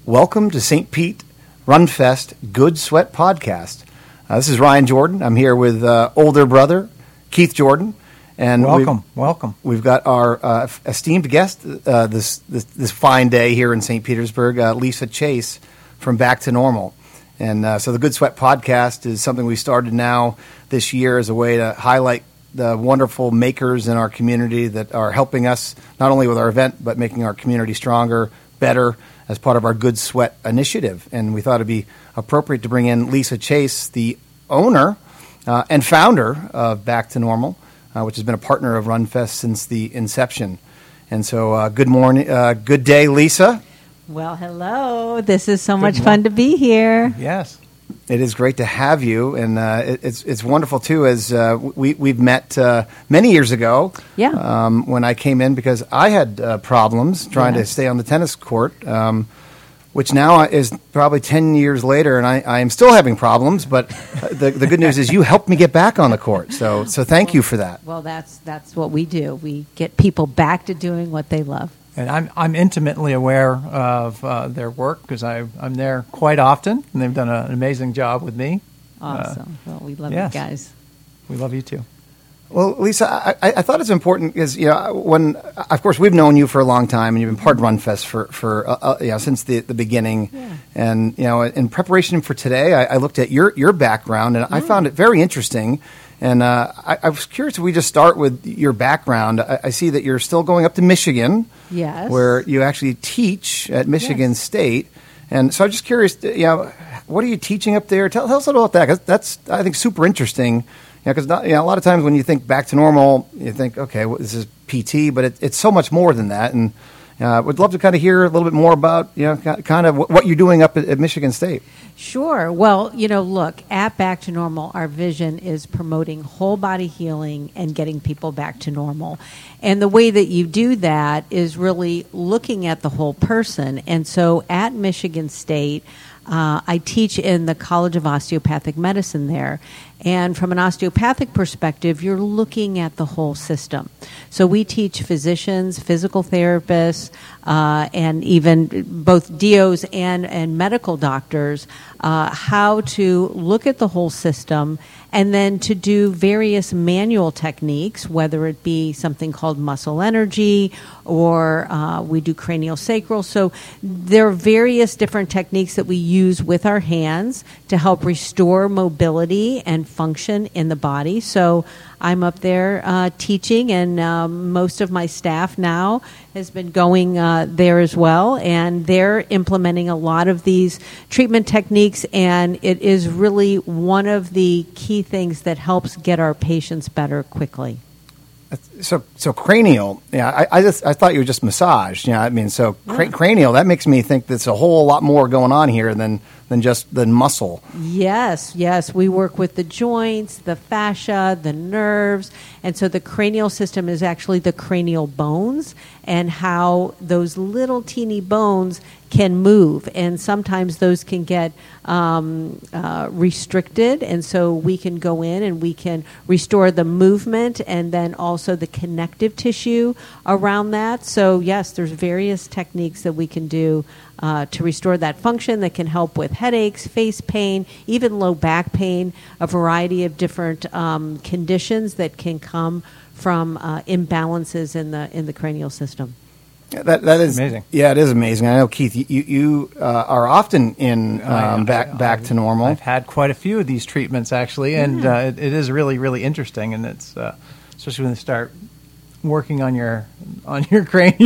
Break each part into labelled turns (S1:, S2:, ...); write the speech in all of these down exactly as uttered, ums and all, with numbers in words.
S1: Welcome to Saint Pete Runfest Good Sweat Podcast. Uh, this is Ryan Jordan. I'm here with uh, older brother Keith Jordan, and
S2: welcome,
S1: we've,
S2: welcome.
S1: We've got our uh, esteemed guest uh, this, this this fine day here in Saint Petersburg, uh, Lisa Chase from Back to Normal. And uh, so the Good Sweat Podcast is something we started now this year as a way to highlight the wonderful makers in our community that are helping us not only with our event, but making our community stronger, better, as part of our Good Sweat initiative. And we thought it'd be appropriate to bring in Lisa Chase, the owner uh, and founder of Back to Normal, uh, which has been a partner of Runfest since the inception. And so uh, good morning, uh, good day, Lisa.
S3: Well, hello. This is so much fun to be here.
S2: Yes.
S1: It is great to have you, and uh, it, it's it's wonderful too. As uh, we we've met uh, many years ago,
S3: yeah.
S1: Um, when I came in because I had uh, problems trying
S3: yes.
S1: to stay on the tennis court, um, which now is probably ten years later, and I, I am still having problems. But the the good news is you helped me get back on the court. So so thank
S3: well,
S1: you for that.
S3: Well, that's that's what we do. We get people back to doing what they love.
S2: And I'm I'm intimately aware of uh, their work because I'm there quite often, and they've done a, an amazing job with me.
S3: Awesome. Uh, well, we love
S2: yes.
S3: you guys.
S2: We love you too.
S1: Well, Lisa, I, I thought it's important because you know when, of course, we've known you for a long time, and you've been part of Runfest for for uh, uh, you know since the, the beginning.
S3: Yeah.
S1: And you know, in preparation for today, I, I looked at your your background, and mm. I found it very interesting. And uh, I, I was curious if we just start with your background. I, I see that you're still going up to Michigan,
S3: yes,
S1: where you actually teach at Michigan
S3: yes.
S1: State. And so I'm just curious, you know, what are you teaching up there? Tell, tell us a little about that, because that's, I think, super interesting. Because you know, you know, a lot of times when you think Back to Normal, you think, okay, well, this is P T, but it, it's so much more than that. And uh, would love to kind of hear a little bit more about, you know, kind of what you're doing up at, at Michigan State.
S3: Sure. Well, you know, look, at Back to Normal, our vision is promoting whole body healing and getting people back to normal. And the way that you do that is really looking at the whole person. And so at Michigan State, uh, I teach in the College of Osteopathic Medicine there. And from an osteopathic perspective, you're looking at the whole system. So we teach physicians, physical therapists, uh, and even both D Os and, and medical doctors uh, how to look at the whole system and then to do various manual techniques, whether it be something called muscle energy or uh, we do cranial sacral. So there are various different techniques that we use with our hands to help restore mobility and function in the body. So I'm up there uh, teaching, and um, most of my staff now has been going uh, there as well, and they're implementing a lot of these treatment techniques, and it is really one of the key things that helps get our patients better quickly.
S1: So, so cranial. Yeah, I, I just I thought you were just massage. Yeah, I mean, so cra- cranial. That makes me think there's a whole lot more going on here than than just the muscle.
S3: Yes, yes. We work with the joints, the fascia, the nerves, and so the cranial system is actually the cranial bones and how those little teeny bones can move, and sometimes those can get um, uh, restricted, and so we can go in and we can restore the movement and then also the connective tissue around that. So yes, there's various techniques that we can do uh, to restore that function that can help with headaches, face pain, even low back pain, a variety of different um, conditions that can come from uh, imbalances in the in the cranial system.
S1: That that is
S2: amazing.
S1: Yeah, it is amazing. I know, Keith, you you uh, are often in um, I, back I, back
S2: I've,
S1: to normal.
S2: I've had quite a few of these treatments actually, and
S3: yeah.
S2: uh, it, it is really really interesting, and it's uh, especially when they start working on your on your cranium.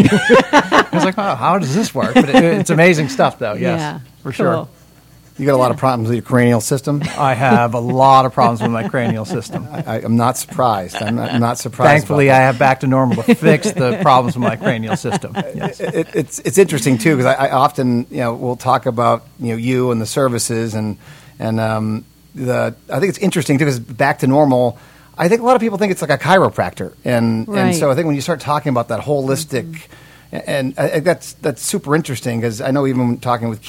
S2: I was like, oh, how does this work? But it, it's amazing stuff, though. Yes,
S3: yeah,
S2: for
S3: cool.
S2: sure.
S1: You got a lot of problems with your cranial system?
S2: I have a lot of problems with my cranial system.
S1: I, I'm not surprised. I'm not, I'm not surprised.
S2: Thankfully, I have Back to Normal to fix the problems with my cranial system. Yes.
S1: It, it, it's it's interesting too, because I, I often you know we'll talk about you know you and the services and and um, the I think it's interesting too, because Back to Normal, I think a lot of people think it's like a chiropractor, and
S3: right.
S1: and so I think when you start talking about that holistic, mm-hmm. and I, I, that's that's super interesting, because I know even when talking with Keith,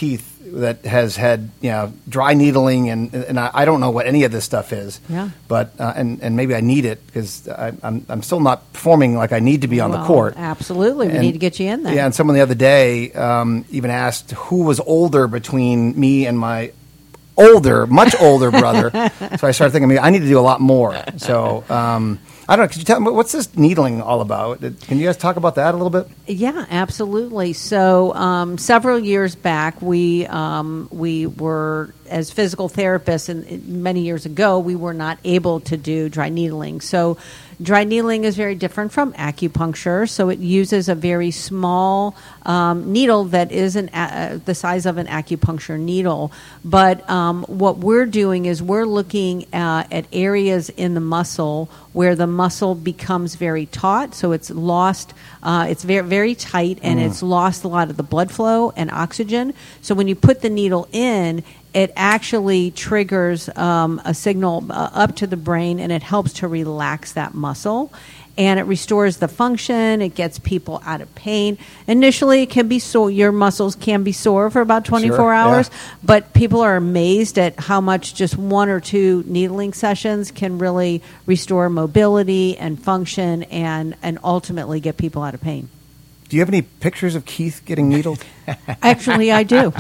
S1: that has had you know dry needling, and and I, I don't know what any of this stuff is.
S3: Yeah.
S1: But uh, and and maybe I need it because I'm I'm still not performing like I need to be on
S3: Well,
S1: the court.
S3: Absolutely, we
S1: And-
S3: need to get you in there.
S1: Yeah, and someone the other day um, even asked who was older between me and my older, much older brother. So I started thinking, maybe I need to do a lot more. So um, I don't know. Could you tell me what's this needling all about? Can you guys talk about that a little bit?
S3: Yeah, absolutely. So um, several years back, we um, we were, as physical therapists, and and many years ago, we were not able to do dry needling. So dry needling is very different from acupuncture. So it uses a very small um, needle that is an, uh, the size of an acupuncture needle. But um, what we're doing is we're looking uh, at areas in the muscle where the muscle becomes very taut. So it's lost, uh, it's very, very tight, and
S1: Mm.
S3: it's lost a lot of the blood flow and oxygen. So when you put the needle in, it actually triggers um, a signal uh, up to the brain, and it helps to relax that muscle. And it restores the function. It gets people out of pain. Initially, it can be sore. Your muscles can be sore for about twenty-four
S1: Sure, yeah.
S3: hours. But people are amazed at how much just one or two needling sessions can really restore mobility and function, and, and ultimately get people out of pain.
S1: Do you have any pictures of Keith getting needled?
S3: Actually, I do.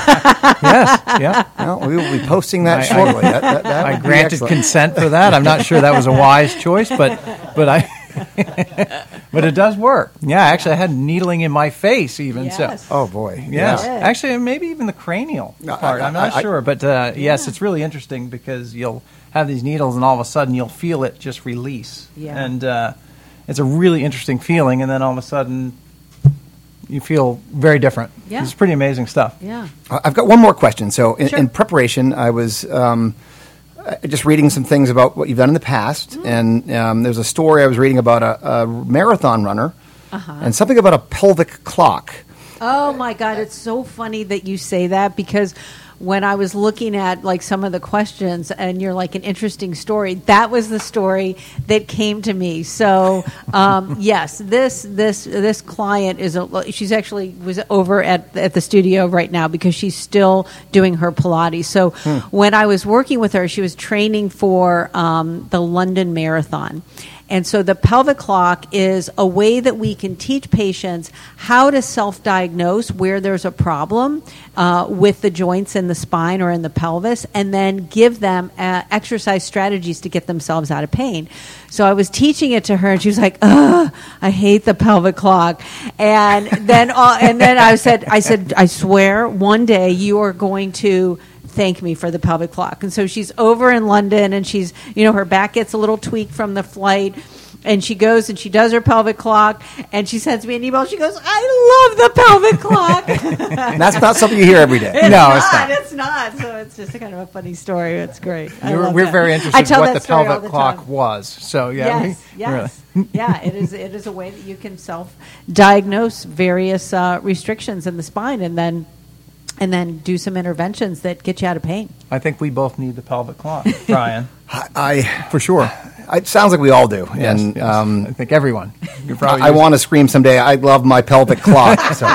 S2: Yes, yeah.
S1: Well, we will be posting that
S2: I- I-
S1: shortly. That- that- that
S2: I
S1: would be
S2: granted
S1: excellent.
S2: consent for that. I'm not sure that was a wise choice, but but I but it does work. Yeah, actually, I had needling in my face even.
S3: Yes.
S2: So
S1: Oh boy.
S2: yes,
S3: Yeah.
S2: actually, maybe even the cranial
S1: No,
S2: part.
S1: I-
S2: I'm not
S1: I- I-
S2: sure, but uh, yes, it's really interesting because you'll have these needles, and all of a sudden you'll feel it just release,
S3: Yeah.
S2: and uh, it's a really interesting feeling. And then all of a sudden, you feel very different.
S3: Yeah.
S2: It's pretty amazing stuff.
S3: Yeah.
S1: Uh, I've got one more question. So, in,
S3: Sure.
S1: in preparation, I was um, uh, just reading some things about what you've done in the past,
S3: Mm.
S1: and um, there's a story I was reading about a, a marathon runner,
S3: Uh-huh.
S1: and something about a pelvic clock.
S3: Oh my God, it's so funny that you say that, because when I was looking at like some of the questions and you're like an interesting story, that was the story that came to me. So um, yes, this this this client is a, she's actually was over at at the studio right now because she's still doing her Pilates. So when I was working with her, she was training for um, the London Marathon. And so the pelvic clock is a way that we can teach patients how to self-diagnose where there's a problem uh, with the joints in the spine or in the pelvis, and then give them uh, exercise strategies to get themselves out of pain. So I was teaching it to her, and she was like, "Ugh, I hate the pelvic clock." And then, uh, and then I said, "I said, I swear, one day you are going to thank me for the pelvic clock." And so she's over in London, and she's, you know, her back gets a little tweak from the flight, and she goes and she does her pelvic clock, and she sends me an email. She goes, "I love the pelvic clock."
S1: And that's not something you hear every day.
S3: It's
S2: No,
S3: not,
S2: it's not.
S3: It's not. So it's just a kind of a funny story. It's great. I
S2: You're,
S3: love
S2: we're
S3: that.
S2: very
S3: I
S2: interested in
S3: tell
S2: what
S3: that
S2: the
S3: story all
S2: pelvic
S3: the
S2: clock
S3: time.
S2: was. So yeah,
S3: Yes,
S2: we-
S3: yes,
S2: really.
S3: yeah. It is. It is a way that you can self-diagnose various uh, restrictions in the spine, and then and then do some interventions that get you out of pain.
S2: I think we both need the pelvic clock, Brian,
S1: I, I
S2: for sure.
S1: it sounds like we all do,
S2: Yes,
S1: and
S2: yes.
S1: um,
S2: I think everyone. You're probably
S1: I
S2: used-
S1: want to scream someday. I love my pelvic clock. So,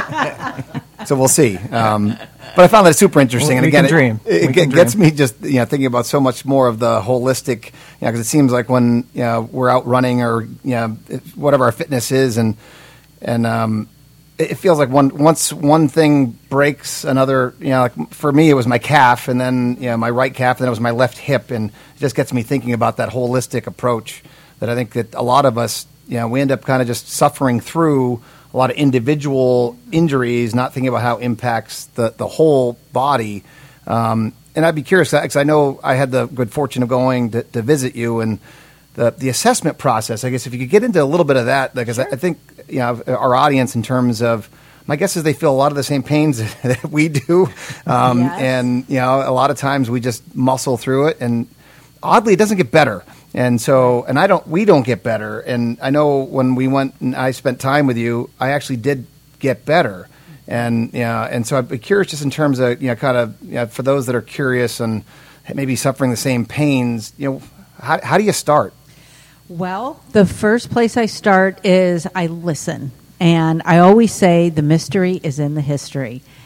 S1: so we'll see. Um, but I found that super interesting. And
S2: We
S1: again,
S2: can dream.
S1: it, it
S2: We
S1: get-
S2: can
S1: gets
S2: dream.
S1: me just you know thinking about so much more of the holistic. You know, because it seems like when you know we're out running or you know if- whatever our fitness is, and and um, it, it feels like one once one thing breaks, another. You know, like for me, it was my calf, and then you know my right calf, and then it was my left hip, and it just gets me thinking about that holistic approach. That I think that a lot of us, you know, we end up kind of just suffering through a lot of individual injuries, not thinking about how it impacts the, the whole body. Um, and I'd be curious, because I know I had the good fortune of going to, to visit you, and the, the assessment process, I guess if you could get into a little bit of that, because I, I think, you know, our audience in terms of, my guess is they feel a lot of the same pains that we do. Um,
S3: Yes.
S1: And, you know, a lot of times we just muscle through it, and oddly, it doesn't get better. And so, and I don't, we don't get better. And I know when we went and I spent time with you, I actually did get better. And, you know, and so I'd be curious just in terms of, you know, kind of, you know, for those that are curious and maybe suffering the same pains, you know, how, how do you start?
S3: Well, the first place I start is I listen. And I always say the mystery is in the history.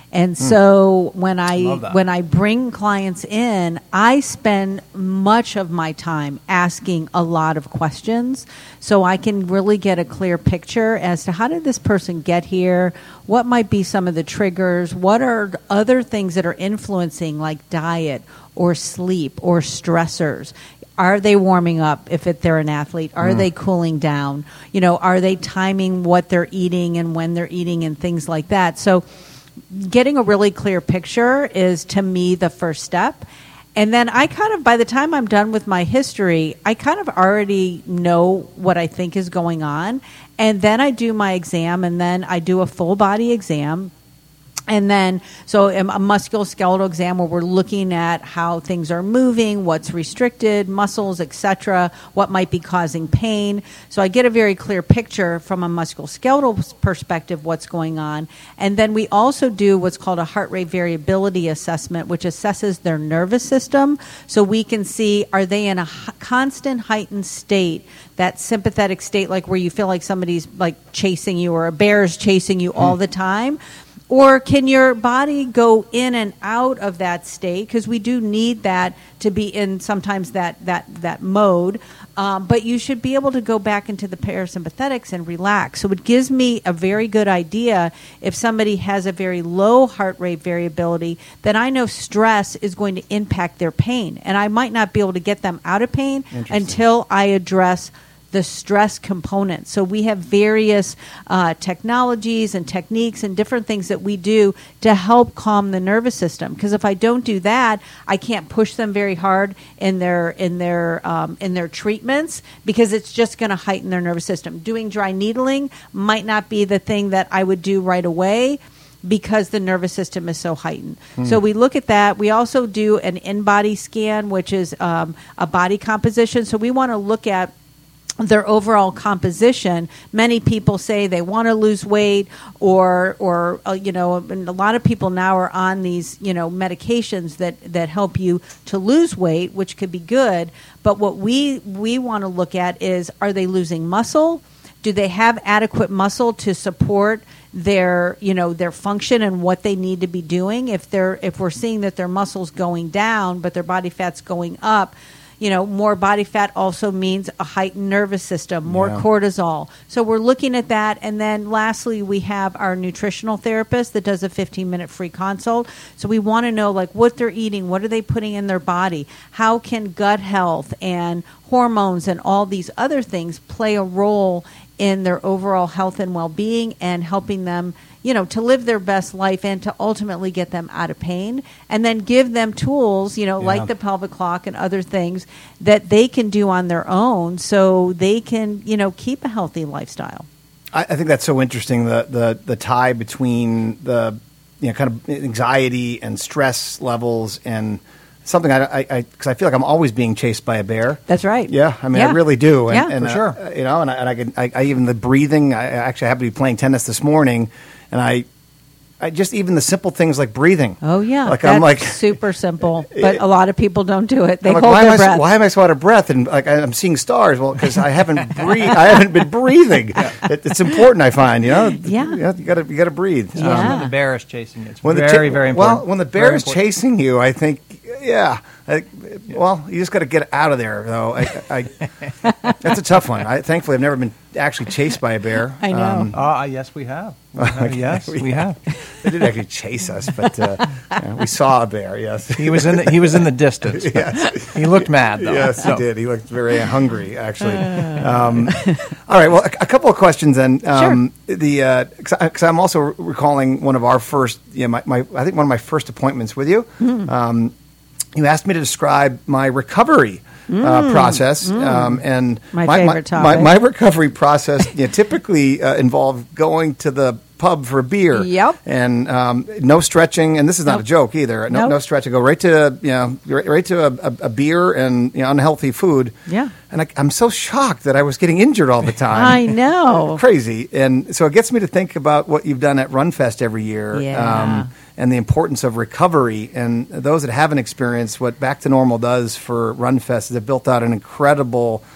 S3: And so when I
S2: Love that.
S3: when I bring clients in, I spend much of my time asking a lot of questions so I can really get a clear picture as to how did this person get here, what might be some of the triggers, what are other things that are influencing like diet or sleep or stressors. Are they warming up if it, they're an athlete? Are mm. they cooling down? You know, are they timing what they're eating and when they're eating and things like that? So getting a really clear picture is, to me, the first step. And then I kind of, by the time I'm done with my history, I kind of already know what I think is going on. And then I do my exam, and then I do a full body exam. And then, so a musculoskeletal exam where we're looking at how things are moving, what's restricted, muscles, et cetera, what might be causing pain. So I get a very clear picture from a musculoskeletal perspective what's going on. And then we also do what's called a heart rate variability assessment, which assesses their nervous system. So we can see, are they in a h- constant heightened state, that sympathetic state, like where you feel like somebody's like chasing you or a bear is chasing you mm. all the time? Or can your body go in and out of that state? Because we do need that to be in sometimes that that that mode. Um, but you should be able to go back into the parasympathetics and relax. So it gives me a very good idea if somebody has a very low heart rate variability, then I know stress is going to impact their pain. And I might not be able to get them out of pain until I address the stress component. So we have various uh, technologies and techniques and different things that we do to help calm the nervous system. Because if I don't do that, I can't push them very hard in their in their um, in their treatments, because it's just going to heighten their nervous system. Doing dry needling might not be the thing that I would do right away, because the nervous system is so heightened. Mm. So we look at that. We also do an in-body scan, which is um, a body composition. So we want to look at their overall composition. Many people say they want to lose weight, or, or uh, you know, and a lot of people now are on these, you know, medications that, that help you to lose weight, which could be good. But what we we want to look at is, are they losing muscle? Do they have adequate muscle to support their, you know, their function and what they need to be doing? If they're if we're seeing that their muscle's going down, but their body fat's going up, you know, more body fat also means a heightened nervous system, more yeah. cortisol. So we're looking at that. And then lastly, we have our nutritional therapist that does a fifteen-minute free consult. So we want to know, like, what they're eating, what are they putting in their body, how can gut health and hormones and all these other things play a role in their overall health and well-being, and helping them, you know, to live their best life and to ultimately get them out of pain, and then give them tools, you know, yeah. like the pelvic clock and other things that they can do on their own so they can, you know, keep a healthy lifestyle.
S1: I, I think that's so interesting, the, the, the tie between the, you know, kind of anxiety and stress levels and something I, I, I, because I feel like I'm always being chased by a bear.
S3: That's right.
S1: Yeah, I mean, yeah. I really do. And,
S3: yeah,
S1: and,
S3: for
S1: uh,
S3: sure.
S1: You know, and I, and I, can, I, I even the breathing. I actually happened to be playing tennis this morning, and I, I just even the simple things like breathing.
S3: Oh yeah,
S1: like
S3: that's
S1: I'm like
S3: super simple, but a lot of people don't do it. They
S1: like,
S3: hold
S1: why
S3: their
S1: am I,
S3: breath.
S1: Why am I so out of breath? And like I'm seeing stars. Well, because I haven't breathe. I haven't been breathing. Yeah. It, it's important, I find. You know.
S3: Yeah.
S1: You, know, you gotta you gotta breathe.
S3: Yeah.
S2: Um, when the bear is chasing you, it's
S1: when
S2: very
S1: the cha-
S2: very important.
S1: Well, when the bear is chasing you, I think yeah. I, well, you just got to get out of there, though. I, I, that's a tough one. I, thankfully, I've never been actually chased by a bear.
S3: I know.
S2: Um, uh, yes, we have. We have. Yes, we, we have.
S1: They didn't actually chase us, but uh, yeah, we saw a bear. Yes,
S2: he was in the, he was in the distance.
S1: Yes,
S2: he looked mad though.
S1: Yes,
S2: so.
S1: he did. He looked very hungry, actually. Um, all right. Well, a, a couple of questions then. Um,
S3: sure.
S1: The because I'm also recalling one of our first, yeah, you know, my, my I think one of my first appointments with you. Mm. Um, You asked me to describe my recovery mm, uh, process, mm. Um, and
S3: my,
S1: my
S3: favorite
S1: my,
S3: topic.
S1: My, my recovery process you know, typically uh, involved going to the pub for a beer.
S3: Yep.
S1: And um, no stretching, and this is not
S3: nope.
S1: a joke either. No,
S3: nope.
S1: no stretching. Go right to you know right, right to a, a, a beer and you know, unhealthy food.
S3: Yeah.
S1: And I, I'm so shocked that I was getting injured all the time.
S3: I know.
S1: Crazy. And so it gets me to think about what you've done at RunFest every year.
S3: Yeah.
S1: Um, and the importance of recovery. And those that haven't experienced what Back to Normal does for RunFest is they've built out an incredible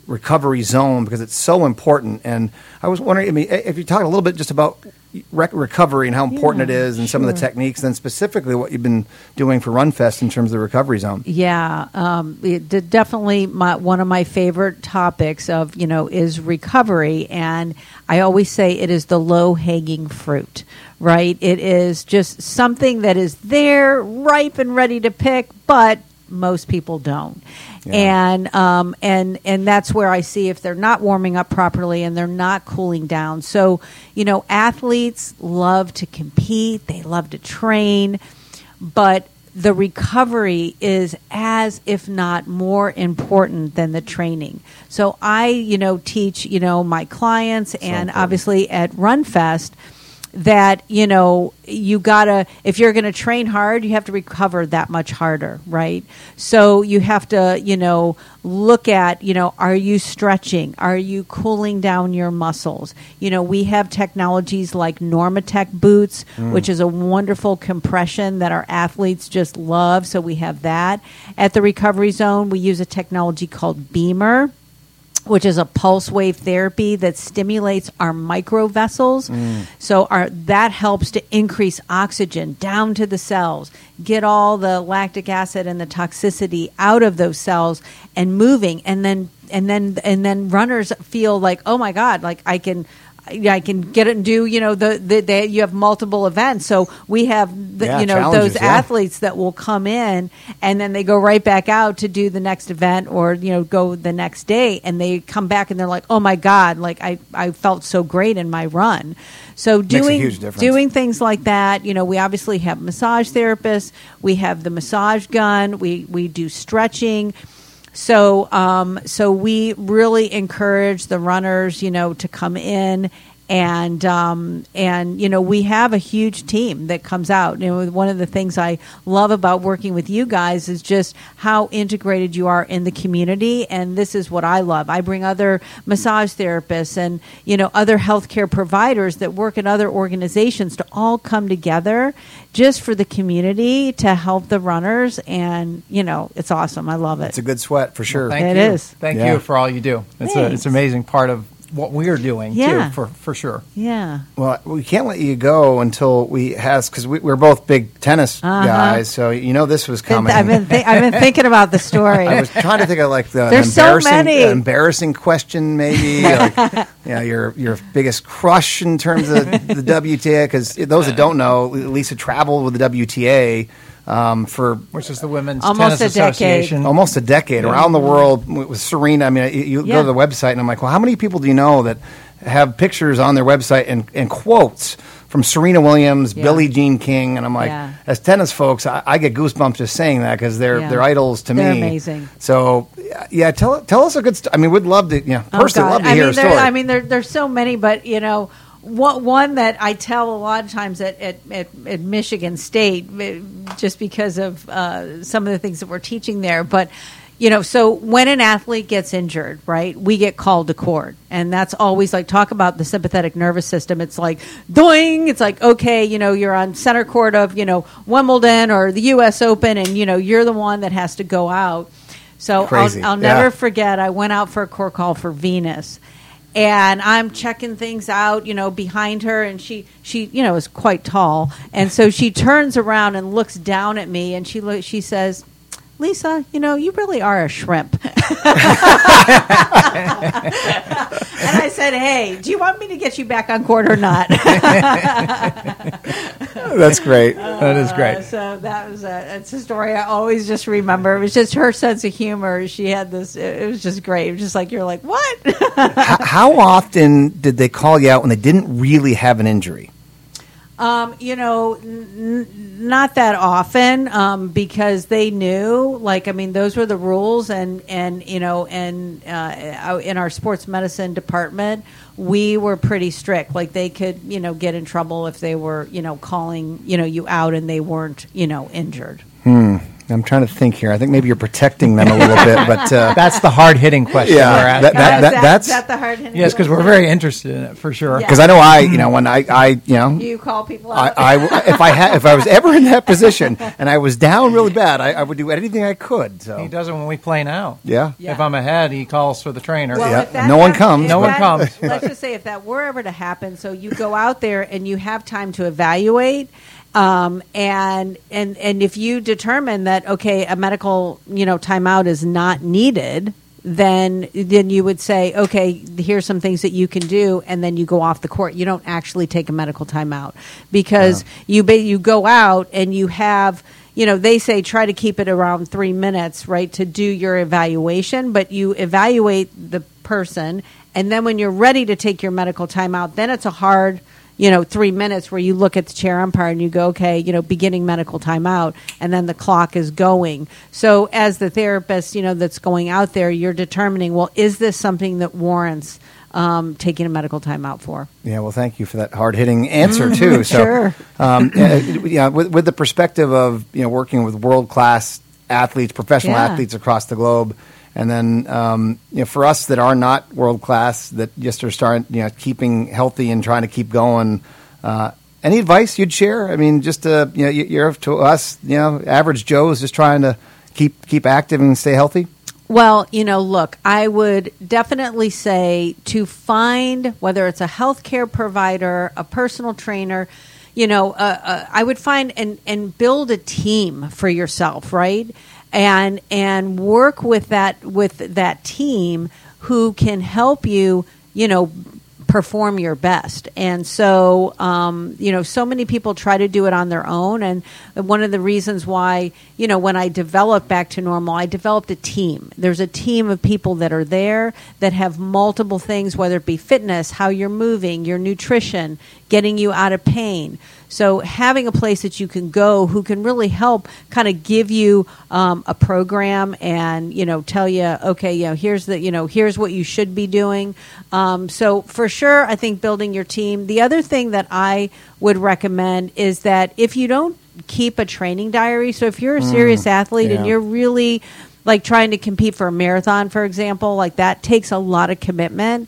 S1: recovery zone because it's so important. And I was wondering, I mean, if you talk a little bit just about rec- recovery and how important
S3: Yeah,
S1: it is and some of the
S3: sure.
S1: techniques, then specifically what you've been doing for RunFest in terms of the recovery zone.
S3: Yeah, um, it, d- definitely my, one of my favorite topics of, you know, is recovery. And I always say it is the low-hanging fruit, right? It is just something that is there, ripe and ready to pick, but most people don't.
S1: Yeah.
S3: And um, and and that's where I see if they're not warming up properly and they're not cooling down. So, you know, athletes love to compete, they love to train, but the recovery is as, if not more important than the training. So I, you know, teach, you know, my clients and
S1: important.
S3: obviously at RunFest that, you know, you gotta, if you're going to train hard, you have to recover that much harder, right? So you have to, you know, look at, you know, are you stretching? Are you cooling down your muscles? You know, we have technologies like Normatec boots, mm. which is a wonderful compression that our athletes just love. So we have that. At the Recovery Zone, we use a technology called Beamer, which is a pulse wave therapy that stimulates our microvessels. Mm. So our, that helps to increase oxygen down to the cells, get all the lactic acid and the toxicity out of those cells and moving. And then, and then, and then runners feel like, oh my God, like I can, I can get it and do, you know, the, the, the you have multiple events. So we have, the,
S1: yeah,
S3: you know, those
S1: yeah.
S3: athletes that will come in and then they go right back out to do the next event or, you know, go the next day and they come back and they're like, oh my God, like I, I felt so great in my run. So doing, doing things like that, you know, we obviously have massage therapists, we have the massage gun, we, we do stretching. So, um, so we really encourage the runners, you know, to come in and, um, and, you know, we have a huge team that comes out. You know, one of the things I love about working with you guys is just how integrated you are in the community. And this is what I love. I bring other massage therapists and, you know, other healthcare providers that work in other organizations to all come together just for the community to help the runners. And, you know, it's awesome. I love it.
S1: It's a good sweat for sure.
S2: Well, thank
S3: it
S2: you.
S3: is.
S2: Thank
S1: yeah.
S2: you for all you do. It's a, it's an amazing part of what we're doing
S3: yeah.
S2: too, for for sure.
S3: Yeah.
S1: Well, we can't let you go until we has because we, we're both big tennis
S3: Uh-huh.
S1: guys, so you know this was coming.
S3: I've been th- I've been thinking about the story.
S1: I was trying to think of like the
S3: There's so
S1: embarrassing,
S3: many.
S1: uh, embarrassing question, maybe. like, you know, your your biggest crush in terms of the W T A, because those that don't know, Lisa traveled with the W T A. Um, for
S2: Which is the Women's
S3: Almost
S2: Tennis
S3: a decade.
S2: Association.
S1: almost a decade
S2: Yeah.
S1: around the world with Serena. I mean, you, you
S3: Yeah.
S1: go to the website, and I'm like, well, how many people do you know that have pictures on their website and, and quotes from Serena Williams,
S3: Yeah.
S1: Billie Jean King? And I'm like,
S3: Yeah.
S1: as tennis folks, I, I get goosebumps just saying that because they're
S3: Yeah.
S1: they're idols to
S3: They're
S1: me.
S3: amazing.
S1: So, yeah, tell tell us a good. St- I mean, we'd love to. Yeah,
S3: Oh,
S1: personally,
S3: God.
S1: love to
S3: I
S1: hear
S3: mean,
S1: a
S3: there,
S1: story.
S3: I mean, there, there's so many, but you know, one, one that I tell a lot of times at at, at, at Michigan State, eh, just because of uh, some of the things that we're teaching there, but. You know, so when an athlete gets injured, right, we get called to court. And that's always like, talk about the sympathetic nervous system. It's like, doing, it's like, okay, you know, you're on center court of, you know, Wimbledon or the U S Open, and, you know, you're the one that has to go out. So
S1: Crazy.
S3: I'll, I'll never
S1: Yeah.
S3: forget, I went out for a court call for Venus. And I'm checking things out, you know, behind her, and she, she, you know, is quite tall. And so she turns around and looks down at me, and she lo- she says, Lisa, you know, you really are a shrimp. And I said, hey, do you want me to get you back on court or not?
S1: That's great.
S2: That is great.
S3: Uh, so that was a, it's a story I always just remember. It was just her sense of humor. She had this, it was just great. It was just like, you're like, what?
S1: H- how often did they call you out when they didn't really have an injury?
S3: Um, you know, n- n- not that often, um, because they knew, like, I mean, those were the rules, and, and you know, and uh, in our sports medicine department, we were pretty strict. Like, they could, you know, get in trouble if they were, you know, calling, you know, you out and they weren't, you know, injured.
S1: Hmm. I'm trying to think here. I think maybe you're protecting them a little bit, but uh,
S2: that's the hard hitting question.
S1: Yeah,
S2: we're asking.
S1: that- that-
S3: Is that-
S1: that's-
S3: is that the hard hitting
S2: yes, because we're very interested in it for sure.
S3: Yeah.
S1: because I know I, you know, when I, I, you know,
S3: You call people
S1: I,
S3: out.
S1: I, if I had, if I was ever in that position and I was down really bad, I, I would do anything I could. So
S2: He does it when we play now.
S1: yeah,
S3: Yeah.
S2: If I'm ahead, he calls for the trainer.
S3: Well,
S1: Yeah,
S3: if that
S1: no one
S3: hap-
S1: comes,
S3: if
S2: No one
S3: that-
S2: comes.
S3: Let's just say if that were ever to happen, so you go out there and you have time to evaluate, um, and and and if you determine that okay, a medical you know timeout is not needed, then then you would say okay, here's some things that you can do, and then you go off the court. You don't actually take a medical timeout because you ba- you go out and you have. You know, they say try to keep it around three minutes, right, to do your evaluation, but you evaluate the person, and then when you're ready to take your medical timeout, then it's a hard, you know, three minutes where you look at the chair umpire and you go, okay, you know, beginning medical timeout, and then the clock is going. So as the therapist, you know, that's going out there, you're determining, well, is this something that warrants um, taking a medical timeout for?
S1: yeah. Well, thank you for that hard hitting answer too. So,
S3: Sure.
S1: um, yeah, yeah, with, with the perspective of you know working with world class athletes, professional
S3: Yeah.
S1: athletes across the globe. And then, um, you know, for us that are not world class, that just are starting, you know, keeping healthy and trying to keep going. Uh, any advice you'd share? I mean, just uh, you know, you- you're to us, you know, average Joes just trying to keep keep active and stay healthy.
S3: Well, you know, look, I would definitely say to find whether it's a healthcare provider, a personal trainer, you know, uh, uh, I would find and, and build a team for yourself, right? And and work with that with that team who can help you, you know, perform your best. And so, um, you know, so many people try to do it on their own. And one of the reasons why, you know, when I developed Back to Normal, I developed a team. There's a team of people that are there that have multiple things, whether it be fitness, how you're moving, your nutrition, getting you out of pain. So having a place that you can go who can really help kind of give you um, a program and, you know, tell you, okay, you know, here's the, you know, here's what you should be doing. Um, so for sure, I think building your team. The other thing that I would recommend is that if you don't keep a training diary, so if you're a serious athlete
S1: yeah.
S3: and you're really like trying to compete for a marathon, for example, like that takes a lot of commitment.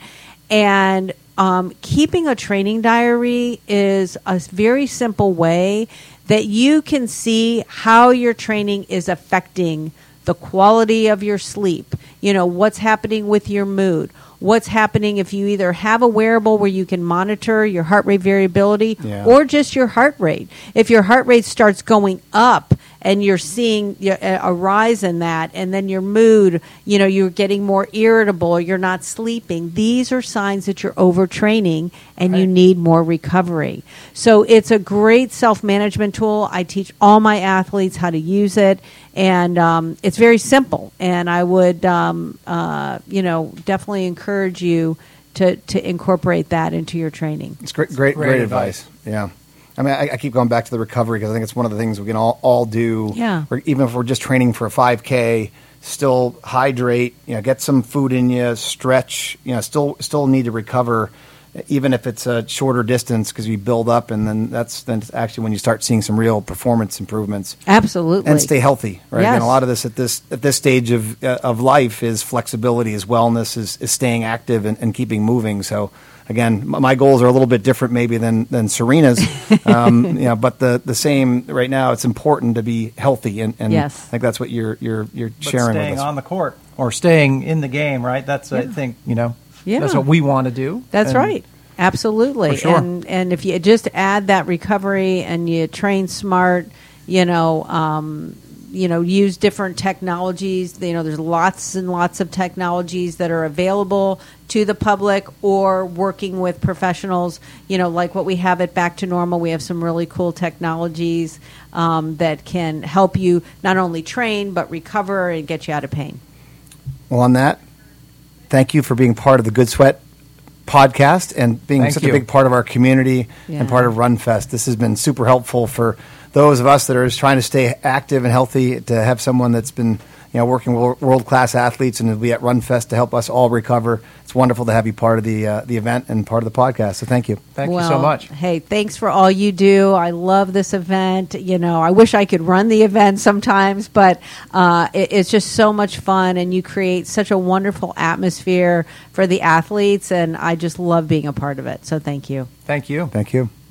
S3: And um, keeping a training diary is a very simple way that you can see how your training is affecting the quality of your sleep, you know, what's happening with your mood, what's happening if you either have a wearable where you can monitor your heart rate variability
S1: Yeah.
S3: or just your heart rate. If your heart rate starts going up and you're seeing a rise in that, and then your mood, you know, you're getting more irritable or you're not sleeping, these are signs that you're overtraining and you
S2: Right.
S3: need more recovery. So it's a great self-management tool. I teach all my athletes how to use it, and um, it's very simple. And I would, um, uh, you know, definitely encourage you to, to incorporate that into your training.
S1: It's great, great, great,
S2: Great
S1: advice. Yeah. I mean, I, I keep going back to the recovery because I think it's one of the things we can all, all do.
S3: Yeah.
S1: Or even if we're just training for a five K, still hydrate, you know, get some food in you, stretch, you know, still still need to recover, even if it's a shorter distance because you build up, and then that's then it's actually when you start seeing some real performance improvements.
S3: Absolutely.
S1: And stay healthy, right?
S3: Yes.
S1: And a lot of this at this at this stage of uh, of life is flexibility, is wellness, is, is staying active and, and keeping moving. So again, m- my goals are a little bit different maybe than than Serena's, um, you know, but the the same right now. It's important to be healthy, and, and
S3: Yes.
S1: I think that's what you're you're you're
S2: But
S1: sharing
S2: staying
S1: with us.
S2: on the court or staying in the game, right? That's I think you know
S3: Yeah.
S2: that's what we want to do.
S3: That's
S2: And
S3: right. Absolutely.
S2: For sure.
S3: And and if you just add that recovery and you train smart, you know, um, you know, use different technologies. You know, there's lots and lots of technologies that are available to the public or working with professionals. You know, like what we have at Back to Normal, we have some really cool technologies um, that can help you not only train but recover and get you out of pain.
S1: Well, on that, thank you for being part of the Good Sweat podcast and being
S2: Thank
S1: such
S2: you.
S1: a big part of our community
S3: Yeah.
S1: and part of RunFest. This has been super helpful for those of us that are just trying to stay active and healthy, to have someone that's been you know, working with world class athletes, and it'll be at RunFest to help us all recover. It's wonderful to have you part of the uh, the event and part of the podcast. So thank you.
S2: Thank
S3: well,
S2: you so much.
S3: Hey, thanks for all you do. I love this event. You know, I wish I could run the event sometimes, but uh, it, it's just so much fun, and you create such a wonderful atmosphere for the athletes, and I just love being a part of it. So thank you.
S2: Thank you.
S1: Thank you.